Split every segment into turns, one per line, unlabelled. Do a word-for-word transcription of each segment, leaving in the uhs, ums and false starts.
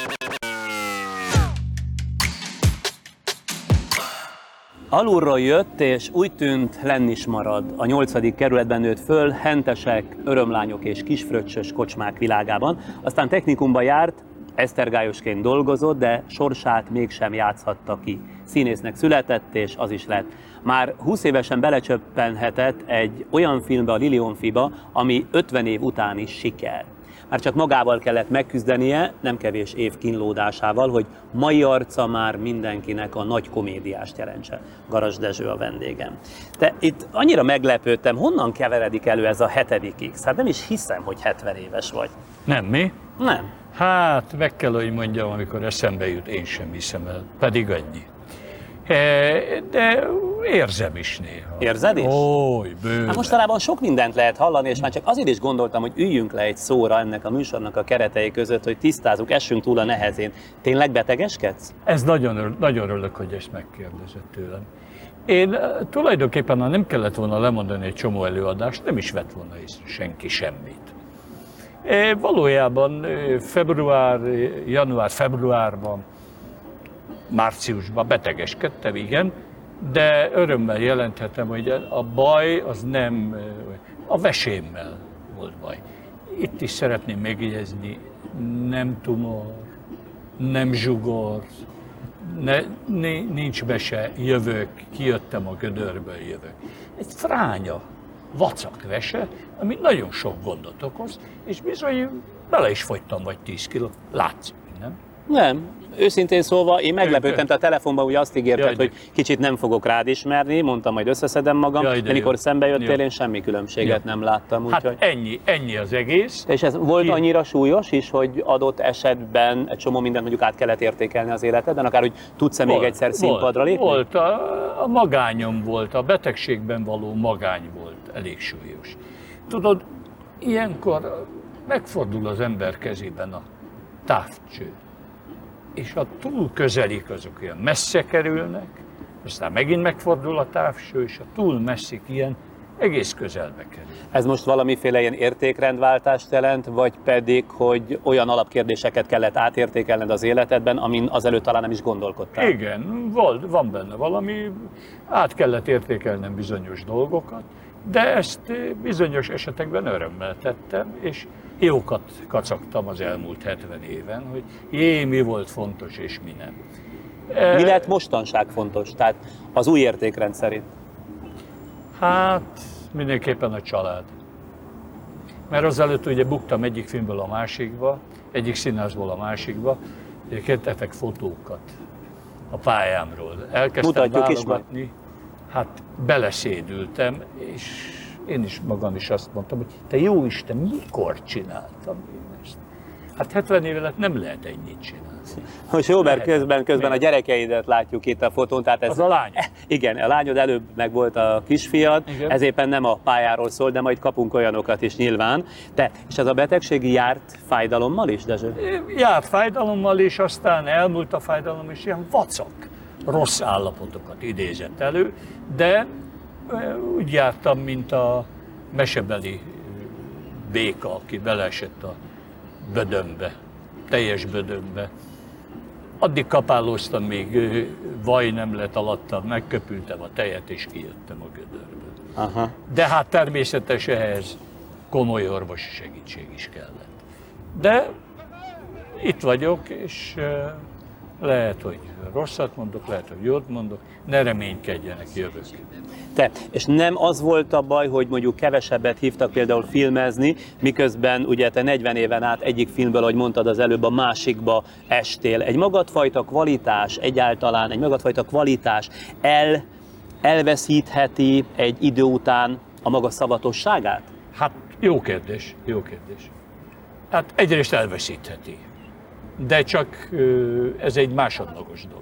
Alulról jött, és úgy tűnt, lenn is marad. A nyolcadik kerületben nőtt föl, hentesek, örömlányok és kisfröccsös kocsmák világában. Aztán technikumba járt, esztergályosként dolgozott, de sorsát mégsem játszhatta ki. Színésznek született, és az is lett. Már húsz évesen belecsöppenhetett egy olyan filmbe, a Lilionfiba, ami ötven év után is siker. Már csak magával kellett megküzdenie, nem kevés év kínlódásával, hogy mai arca már mindenkinek a nagy komédiást jelentse. Garas Dezső a vendégem. De itt annyira meglepődtem, honnan keveredik elő ez a hetedik X? Hát nem is hiszem, hogy hetven éves vagy.
Nem, mi?
Nem.
Hát, meg kell, hogy mondjam, amikor eszembe jut, én sem hiszem el, pedig annyi. De érzem is néha.
Érzed is?
Ój, bőven.
Hát mostanában sok mindent lehet hallani, és már csak azért is gondoltam, hogy üljünk le egy szóra ennek a műsornak a keretei között, hogy tisztázzuk, essünk túl a nehezén. Tényleg betegeskedsz?
Ez nagyon, nagyon örülök, hogy ezt megkérdezett tőlem. Én tulajdonképpen, ha nem kellett volna lemondani egy csomó előadást, nem is vett volna észre senki semmit. É, valójában február, január, februárban, márciusban betegeskedtem, igen, de örömmel jelenthetem, hogy a baj az nem a vesémmel volt baj. Itt is szeretném megjegyezni, nem tumor, nem zsugor, ne, nincs vese, jövök, kijöttem a gödörből, jövök. Egy fránya, vacak vese, ami nagyon sok gondot okoz, és bizony bele is fogytam vagy tíz kilót, látszik, nem?
Nem. Őszintén szólva, én meglepődtem, te a telefonban ugye azt ígérted,
Jaj,
hogy kicsit nem fogok rád ismerni, mondtam, majd összeszedem magam,
Jaj,
de,
de
de mikor
jó.
szembe jöttél,
Jó.
én semmi különbséget
Jó.
nem láttam.
Hát
Úgyhogy...
ennyi, ennyi az egész.
És ez volt
Ki-
annyira súlyos is, hogy adott esetben egy csomó mindent mondjuk át kellett értékelni az életedben, akár hogy tudsz-e még egyszer színpadra lépni?
Volt, a, a magányom volt, a betegségben való magány volt elég súlyos. Tudod, ilyenkor megfordul az ember kezében a távcső, és ha túl közelik, azok olyan messze kerülnek, aztán megint megfordul a távcső, és ha túl messzik, ilyen egész közelbe kerül.
Ez most valamiféle ilyen értékrendváltást jelent, vagy pedig, hogy olyan alapkérdéseket kellett átértékelned az életedben, amin azelőtt talán nem is gondolkodtál?
Igen, volt, van benne valami, át kellett értékelnem bizonyos dolgokat, de ezt bizonyos esetekben örömmel tettem, és jókat kacagtam az elmúlt hetven éven, hogy jé, mi volt fontos és mi nem.
Mi lett mostanság fontos, tehát az új értékrend szerint?
Hát mindenképpen a család. Mert azelőtt ugye buktam egyik filmből a másikba, egyik színházból a másikba, kértetek fotókat a pályámról. Elkezdtem
Mutatjuk is
válogatni, hát beleszédültem, és én is magam is azt mondtam, hogy te jó Isten, mikor csináltam én ezt? Hát hetven év alatt nem lehet ennyit csinálni.
Most jó, mert
Lehet.
közben, közben a
Lehet.
gyerekeidet látjuk itt a fotón. Tehát ez,
Az a lány.
Igen, a lányod előbb meg volt a kisfiad,
Igen.
ez éppen nem a pályáról szól, de majd kapunk olyanokat is nyilván. Te, és ez a betegség járt fájdalommal is, Dezső?
Járt fájdalommal, és aztán elmúlt a fájdalom, és ilyen vacak, rossz állapotokat idézett elő, de úgy jártam, mint a mesebeli béka, aki beleesett a bödönbe, teljes bödönbe. Addig kapálóztam, még vaj nem lett alattam, megköpültem a tejet, és kijöttem a gödörből.
Aha.
De hát természetesen ehhez komoly orvosi segítség is kellett. De itt vagyok, és lehet, hogy rosszat mondok, lehet, hogy jót mondok, ne reménykedjenek, jövök.
Te, és nem az volt a baj, hogy mondjuk kevesebbet hívtak például filmezni, miközben ugye te negyven éven át egyik filmből, ahogy mondtad az előbb, a másikba estél. Egy magadfajta kvalitás, egyáltalán egy magadfajta kvalitás el, elveszítheti egy idő után a maga szavatosságát?
Hát jó kérdés, jó kérdés. Hát egyrészt elveszítheti, de csak ez egy másodlagos dolog.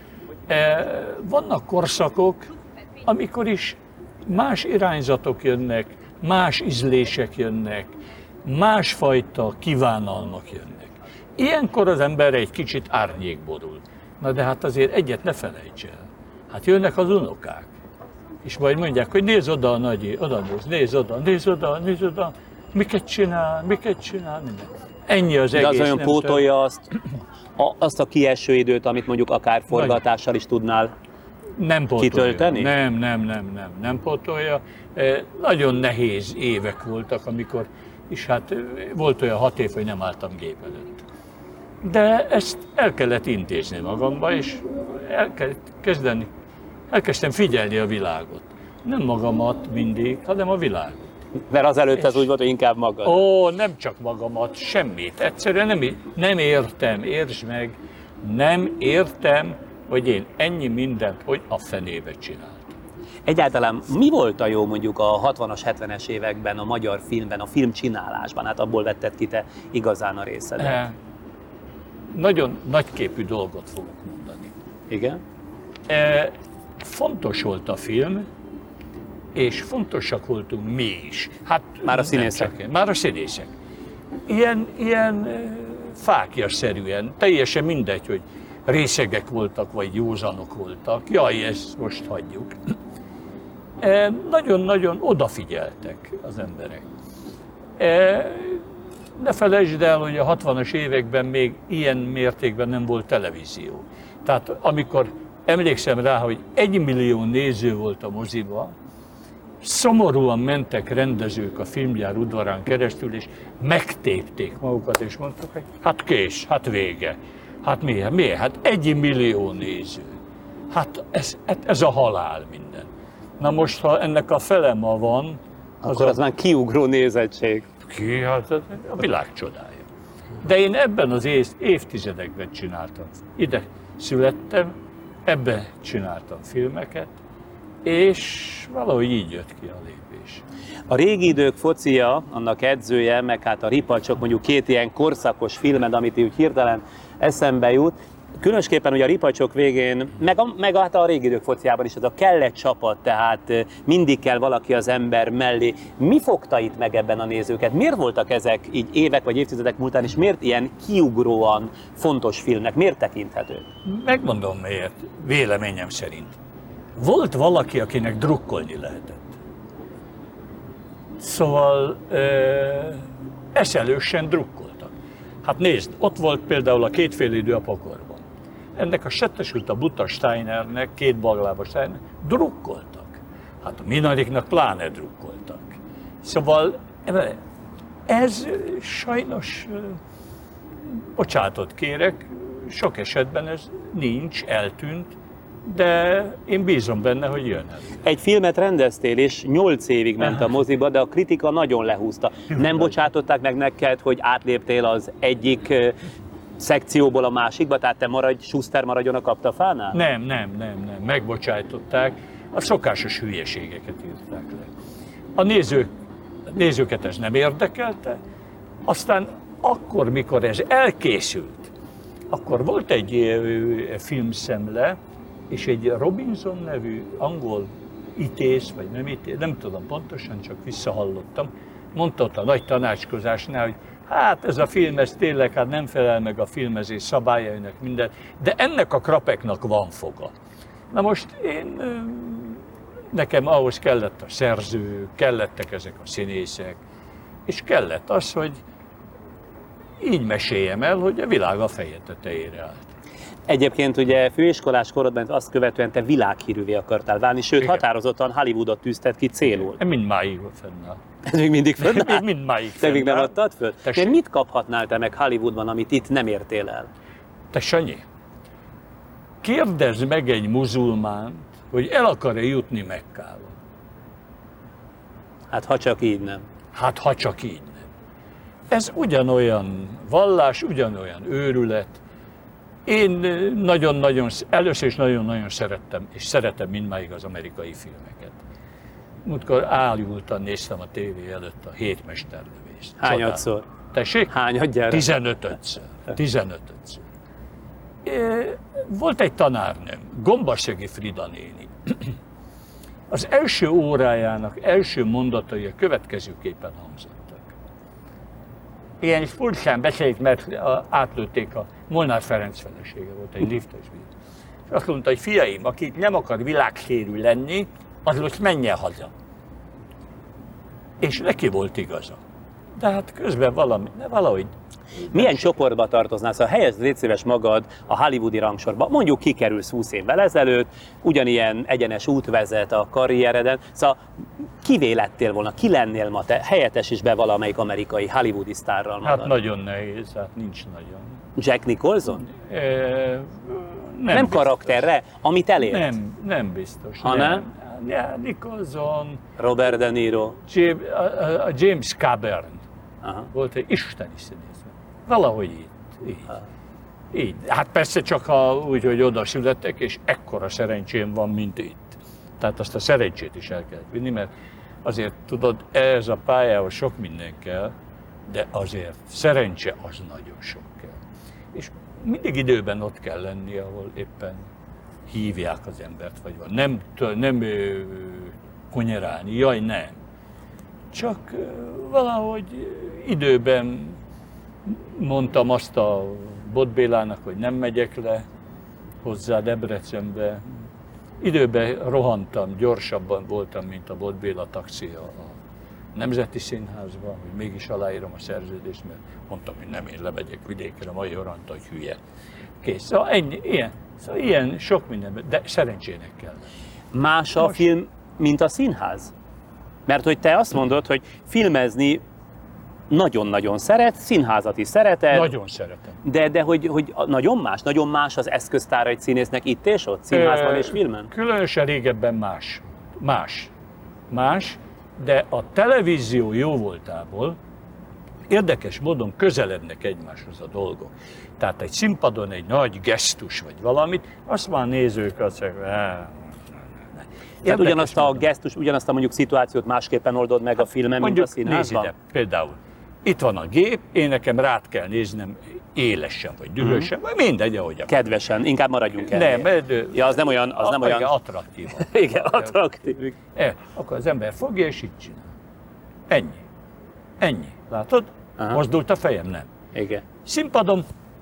Vannak korszakok, amikor is más irányzatok jönnek, más ízlések jönnek, másfajta kívánalmak jönnek. Ilyenkor az ember egy kicsit árnyék borul. Na de hát azért egyet ne felejts el. Hát jönnek az unokák, és majd mondják, hogy nézz oda a nagyi, oda nézz, nézz oda, nézz oda, nézz oda, miket csinál, miket csinál, minden. ennyi az
De
egész.
az olyan
nem
pótolja azt, a, azt a kieső időt, amit mondjuk akár forgatással is tudnál
Nem pótolja.
kitölteni?
Nem, nem, nem, nem, nem pótolja. Eh, Nagyon nehéz évek voltak, amikor, és hát eh, volt olyan hat év, hogy nem álltam gép előtt. De ezt el kellett intézni magamba, és el kellett kezdeni, elkezdtem figyelni a világot. Nem magamat mindig, hanem a világot.
Mert azelőtt ez úgy volt, hogy inkább magad.
Ó, nem csak magamat, semmit. Egyszerűen nem, nem értem, értsd meg, nem értem, hogy én ennyi mindent, hogy a fenébe csináltam.
Egyáltalán mi volt a jó mondjuk a hatvanas, hetvenes években a magyar filmben, a filmcsinálásban? Hát abból vetted ki te igazán a részedet.
E, nagyon nagyképű dolgot fogok mondani.
Igen?
E, fontos volt a film, és fontosak voltunk mi is. Hát,
Már a színészek.
Csak, már a színészek. Ilyen, ilyen fákjaszerűen, teljesen mindegy, hogy részegek voltak, vagy józanok voltak. Jaj, ezt most hagyjuk. E, nagyon-nagyon odafigyeltek az emberek. E, ne felejtsd el, hogy a hatvanas években még ilyen mértékben nem volt televízió. Tehát amikor emlékszem rá, hogy egy millió néző volt a moziba, szomorúan mentek rendezők a filmgyár udvarán keresztül, és megtépték magukat, és mondtak, hogy hát kész, hát vége. Hát miért? Miért? Hát egy millió néző. Hát ez, ez a halál minden. Na most, ha ennek a fele ma van,
az akkor a... az már kiugró nézettség.
Ki? Hát a világ csodája. De én ebben az év, évtizedekben csináltam. Ide születtem, ebben csináltam filmeket, és valahogy így jött ki a lépés.
A régi idők focia, annak edzője, meg hát a Ripacsok, mondjuk két ilyen korszakos filmed, amit úgy hirtelen eszembe jut. Különösképpen ugye a Ripacsok végén, meg, a, meg hát a régi idők fociában is, az a kellett csapat, tehát mindig kell valaki az ember mellé. Mi fogta itt meg ebben a nézőket? Miért voltak ezek így évek vagy évtizedek múltán, és miért ilyen kiugróan fontos filmnek? Miért tekinthető?
Megmondom miért, véleményem szerint. Volt valaki, akinek drukkolni lehetett. Szóval e, eszelősen drukkoltak. Hát nézd, ott volt például a Kétfél idő a pokorban. Ennek a Settesült a Buta Steinernek, két baglába Steiner, drukkoltak. Hát a Minariknak pláne drukkoltak. Szóval ez sajnos, bocsánatot kérek, sok esetben ez nincs, eltűnt, de én bízom benne, hogy jön el.
Egy filmet rendeztél, és nyolc évig ment a moziba, de a kritika nagyon lehúzta. Nem bocsátották meg neked, hogy átléptél az egyik szekcióból a másikba, tehát te maradj, Schuster maradjon a kaptafánál?
Nem, nem, nem, nem, megbocsájtották. A szokásos hülyeségeket írták le. A nézők, nézőket ez nem érdekelte, aztán akkor, mikor ez elkészült, akkor volt egy filmszemle, és egy Robinson nevű angol ítész, vagy nem ítész, nem tudom pontosan, csak visszahallottam, mondta ott a nagy tanácskozásnál, hogy hát ez a film, ez tényleg hát nem felel meg a filmezés szabályainak minden, de ennek a krapeknak van foga. Na most én, nekem ahhoz kellett a szerző, kellettek ezek a színészek, és kellett az, hogy így meséljem el, hogy a világ a feje tetejére állt.
Egyébként ugye főiskolás korodban azt követően te világhírűvé akartál válni, sőt igen, határozottan Hollywoodot tűzted ki célul.
Mindmáig fennáll.
Ez még mindig fennáll?
Mindmáig
Te még nem adtad föl?
Te
mit kaphatnál te meg Hollywoodban, amit itt nem értél el?
Te Sanyi, kérdezd meg egy muzulmánt, hogy el akar-e jutni Mekkába.
Hát ha csak így nem.
Hát ha csak így nem. Ez ugyanolyan vallás, ugyanolyan őrület. Én nagyon-nagyon, először is nagyon-nagyon szerettem, és szeretem mindmáig az amerikai filmeket. Múltkor ájultan néztem a tévé előtt a Hétmesterlövést.
Hányadszor?
Tessék?
Hányadjára?
Tizenötödször. Tizenötödször. Volt egy tanárnőm, Gombaszegi Frida néni. Az első órájának első mondatai a következőképpen hangzottak. Ilyen is furcsán beszélt, mert átlőtték a Molnár Ferenc felesége volt, egy liftes bír. És azt mondta, hogy fiaim, aki nem akar világszérű lenni, az most menjen haza. És neki volt igaza. de hát közben valami, de valahogy...
Milyen csoportba tartoznál? Szóval helyezd légy szíves magad a hollywoodi rangsorba. Mondjuk kikerülsz húsz évvel ezelőtt, ugyanilyen egyenes út vezet a karriereden. Szóval kivé lettél volna, ki lennél ma te? Helyettesítsd be valamelyik amerikai hollywoodi sztárral magad.
Hát nagyon nehéz, hát nincs nagyon.
Jack Nicholson?
E, nem
nem
biztos.
Karakterre, amit elért?
Nem, nem biztos.
Ha nem?
nem? Nicholson,
Robert De Niro.
James, a, a James Coburn.
Aha.
Volt egy isteni színész. Valahogy így. Így. így. Hát persze csak ha úgy, hogy oda születtek, és ekkora szerencsém van, mint itt. Tehát azt a szerencsét is el kell vinni, mert azért tudod, ez a pályához sok minden kell, de azért szerencse az nagyon sok kell. És mindig időben ott kell lenni, ahol éppen hívják az embert, vagy van. Nem, nem ö, konyerálni, jaj nem. Csak ö, valahogy időben mondtam azt a Bot Bélának, hogy nem megyek le hozzá Debrecenbe. Időben rohantam, gyorsabban voltam, mint a Bot Béla taxi a Nemzeti Színházban, hogy mégis aláírom a szerződést, mert mondtam, hogy nem, én lemegyek vidékre, majd orranta, hogy hülye. Kész. Szóval ennyi, ilyen, szóval ilyen sok minden, de szerencsének kell.
Más a Most... film, mint a színház? Mert hogy te azt mondod, hogy filmezni nagyon-nagyon szeret, színházat is szereted.
Nagyon szeretem.
De, de hogy, hogy nagyon más, nagyon más az eszköztára egy színésznek itt és ott, színházban és filmen?
Különösen régebben más. Más. Más, de a televízió jó voltából érdekes módon közelednek egymáshoz a dolgok. Tehát egy színpadon egy nagy gesztus vagy valamit, azt már nézők azt mondják,
tehát ugyanazt a gesztus, ugyanazt a mondjuk szituációt másképpen oldod meg a filmen,
mondjuk,
mint a színházban?
Nézd ide, például. Itt van a gép, én nekem rád kell néznem élesen, vagy dühösen, vagy mindegy, ahogy.
Kedvesen, inkább maradjunk el.
Nem,
ja, az nem olyan, az
a,
nem olyan...
Igen, attraktív.
Igen, attraktív.
E, akkor az ember fogja és így csinál. Ennyi. Ennyi. Látod? Aha. Mozdult a fejem? Nem.
Igen.
Színpadon.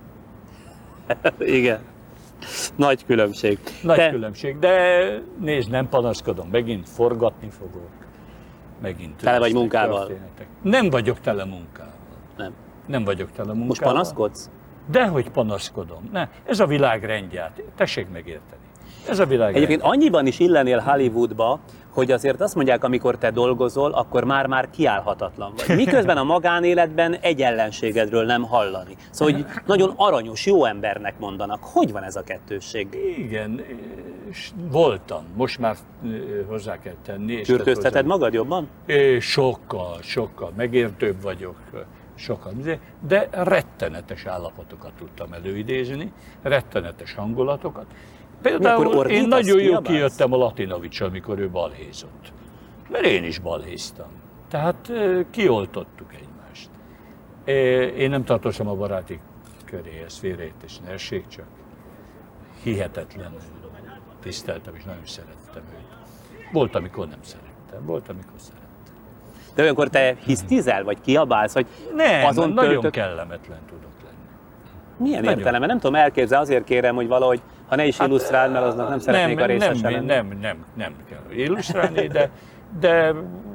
Igen. Nagy különbség.
Nagy
Te...
különbség, de nézd, nem panaszkodom, megint forgatni fogok. Megint
tele vagy munkával?
Történetek. Nem vagyok tele munkával.
Nem.
Nem vagyok tele munkával.
Most panaszkodsz?
Dehogy panaszkodom. Ne. Ez a világ rendját. Tessék megérteni. Ez a világ
Egyébként
rendját.
annyiban is illenél Hollywoodba, hogy azért azt mondják, amikor te dolgozol, akkor már-már kiállhatatlan vagy. Miközben a magánéletben egy ellenségedről nem hallani. Szóval, hogy nagyon aranyos, jó embernek mondanak. Hogy van ez a kettősség?
Igen, és voltam. Most már hozzá kell tenni.
Kürtözteted magad jobban?
Sokkal, sokkal. Megértőbb vagyok. Sokkal. De rettenetes állapotokat tudtam előidézni, rettenetes hangulatokat. Például én nagyon jó kijöttem a Latinovics, amikor ő balhézott. Mert én is balhéztam. Tehát kioltottuk egymást. Én nem tartozom a baráti köréhez, félreértés ne essék, csak hihetetlenül tiszteltem és nagyon szerettem őt. Volt, amikor nem szerettem, volt, amikor szerettem.
De olyankor te hisztizel, vagy kiabálsz, vagy
nem,
azon
nagyon
töltött...
kellemetlen tudok lenni.
Milyen nagyon. Értelemben? Nem tudom elképzelni, azért kérem, hogy valahogy, ha ne is hát, illusztrál, mert aznak nem szeretnék
nem,
a részese
nem,
lenni.
Nem, nem, nem kell illusztrálni, de, de,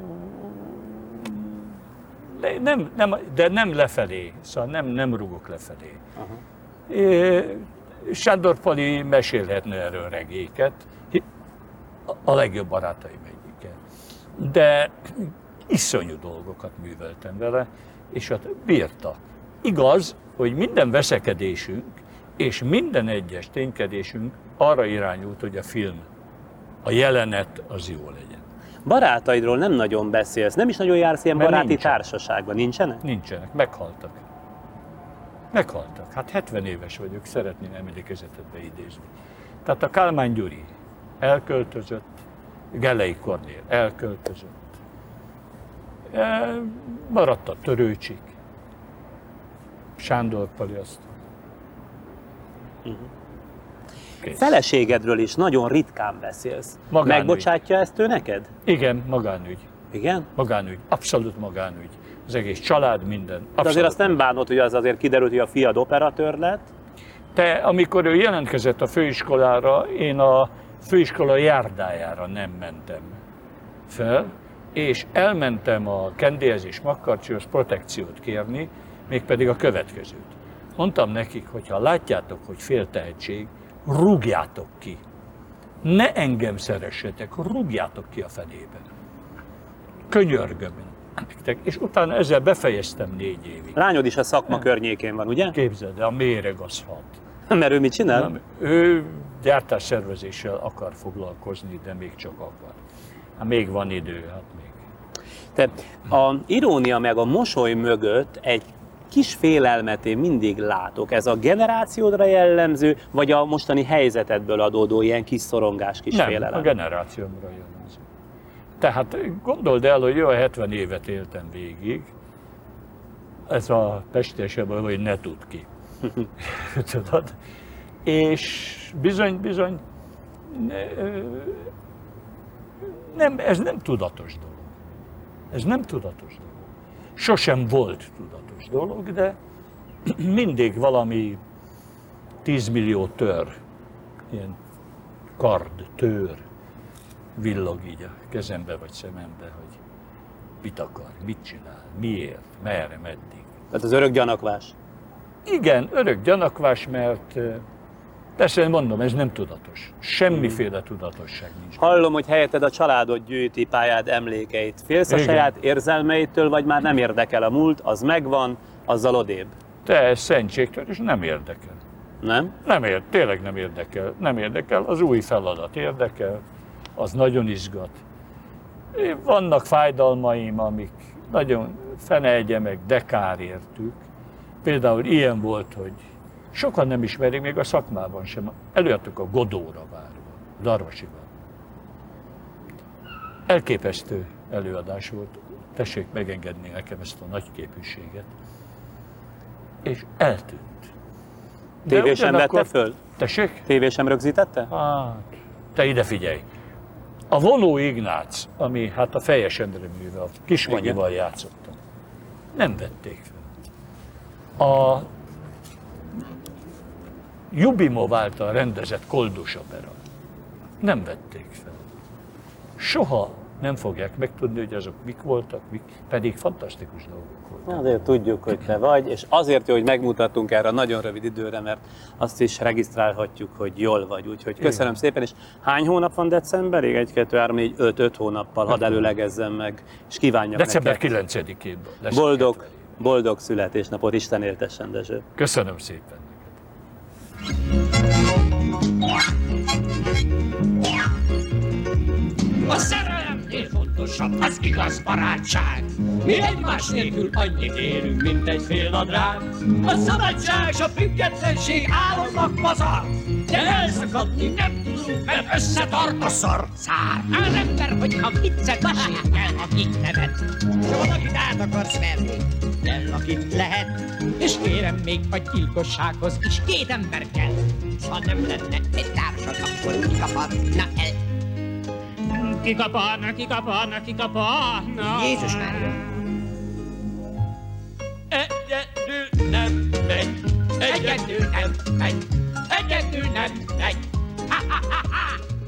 nem, nem, de nem lefelé, szóval nem, nem rugok lefelé. Aha. Sándor Pali mesélhetne erről regéket, a legjobb barátaim egyike. De iszonyú dolgokat műveltem vele, és ott bírta. Igaz, hogy minden veszekedésünk és minden egyes ténykedésünk arra irányult, hogy a film, a jelenet az jó legyen.
Barátaidról nem nagyon beszélsz, nem is nagyon jársz ilyen
Mert
baráti
nincsen.
társaságban, nincsenek?
Nincsenek, meghaltak. Meghaltak. Hát hetven éves vagyok, szeretném emlékezetetbe idézni. Tehát a Kálmán Gyuri elköltözött, Gellei Kornél elköltözött. Maradt a Törőcsik, Sándor Pali azt.
Uh-huh. Feleségedről is nagyon ritkán beszélsz.
Magánügy.
Megbocsátja ezt ő neked?
Igen, magánügy.
Igen?
Magánügy, abszolút magánügy. Az egész család, minden.
De azért azt nem bánod, hogy az azért kiderült, hogy a fiad operatőr lett?
Te, amikor ő jelentkezett a főiskolára, én a főiskola járdájára nem mentem fel, és elmentem a Kendihez és Makkarcsihoz protekciót kérni, mégpedig a következőt. Mondtam nekik, hogy ha látjátok, hogy fél tehetség, rúgjátok ki. Ne engem szeressetek, rúgjátok ki a fenében. Könyörgöm. És utána ezzel befejeztem négy évig.
Lányod is a szakma nem. környékén van, ugye?
Képzeld, de a méreg az hat.
Mert ő mit csinál?
Nem, ő gyártásszervezéssel akar foglalkozni, de még csak akar. Hát még van idő, hát még.
Te a irónia meg a mosoly mögött egy kis félelmet én mindig látok. Ez a generációdra jellemző, vagy a mostani helyzetedből adódó ilyen kis szorongás, kis
Nem,
félelem?
a generációmra jellemző. Tehát gondold el, hogy jó, hetven évet éltem végig. Ez a pestiesebben, hogy ne tud ki. Tudod? És bizony, bizony, nem, ez nem tudatos dolog. Ez nem tudatos dolog. Sosem volt tudatos dolog, de mindig valami tízmillió tör, ilyen kard, tőr villog így a kezembe vagy szemembe, hogy mit akar, mit csinál, miért, merre, meddig.
Tehát az örök gyanakvás.
Igen, örök gyanakvás, mert persze mondom, ez nem tudatos. Semmiféle tudatosság nincs.
Hallom, hogy helyetted a családod gyűjti pályád emlékeit. Félsz a
Igen.
saját érzelmeitől, vagy már nem érdekel a múlt, az megvan, azzal odébb?
Te szentségtől, és nem érdekel.
Nem?
Nem ér, tényleg nem érdekel. Nem érdekel, az új feladat érdekel, az nagyon izgat. Vannak fájdalmaim, amik nagyon fene egye meg, de kár értük. Például ilyen volt, hogy sokan nem ismerik, még a szakmában sem. Előadtuk a Godóra várba, Darvasiban. Elképesztő előadás volt. Tessék megengedni nekem ezt a nagy képűséget. És eltűnt.
Tévésem vette föl?
Tessék?
Tévésem rögzítette?
Hát, te ide figyelj! A Vonó Ignác, ami hát a Fejes Endre műve, a Kisvannyival játszottam, nem vették fel. A Jubimov által rendezett Koldus opera nem vették fel. Soha nem fogják megtudni, hogy azok mik voltak, mik, pedig fantasztikus dolgok voltak.
Azért tudjuk, hogy te vagy, és azért jó, hogy megmutattunk erre a nagyon rövid időre, mert azt is regisztrálhatjuk, hogy jól vagy. Úgyhogy köszönöm
Igen.
szépen, és hány hónap van decemberig? egy, kettő, három, négy, öt, öt hónappal, hadd előlegezzem meg, és kívánjak
December
neked
kilencedikén lesz
boldog,
hetven éve.
boldog születésnapot, Isten éltessen, Dezső.
Köszönöm szépen.
A szerelemnél fontosabb az igaz barátság. Mi egymás nélkül annyit érünk, mint egy fél nadrág. A szabadság és a függetlenség álomnak pazar, de elszakadni nem tudunk, mert összetart a szar. Szár az ember, hogyha viccet mesél kell, akit nevet. S valakit át akarsz verni, kell, akit lehet. És kérem, még a gyilkossághoz is két ember kell. Ha nem lenne egy társad, akkor mi kapadna el? Kikaparna, kikaparna, kikaparna. Jézus Mária! Egyedül nem megy, egyedül nem megy, egyedül nem megy. Ha, ha, ha, ha.